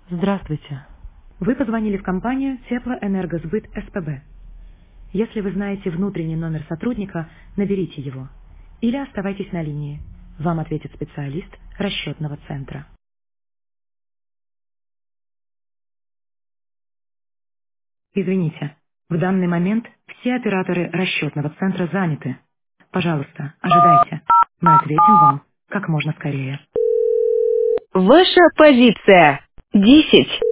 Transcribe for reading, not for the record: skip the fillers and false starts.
Здравствуйте. Вы позвонили в компанию Теплоэнергосбыт СПБ. Если вы знаете внутренний номер сотрудника, наберите его. Или оставайтесь на линии. Вам ответит специалист расчетного центра. Извините, в данный момент все операторы расчетного центра заняты. Пожалуйста, ожидайте. Мы ответим вам как можно скорее. Ваша позиция 10.